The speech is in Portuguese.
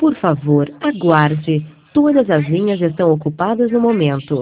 Por favor, aguarde. Todas as linhas estão ocupadas no momento.